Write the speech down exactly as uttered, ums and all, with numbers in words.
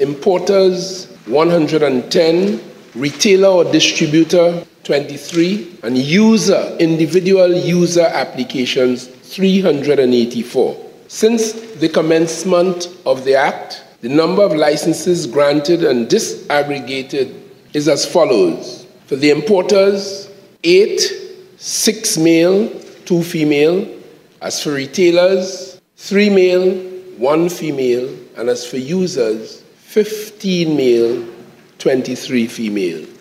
importers one hundred ten, retailer or distributor twenty-three, and user, individual user applications three hundred eighty-four. Since the commencement of the Act, the number of licenses granted and disaggregated is as follows. For the importers, eight, six male, two female. As for retailers, three male, one female. And as for users, fifteen male, twenty-three female.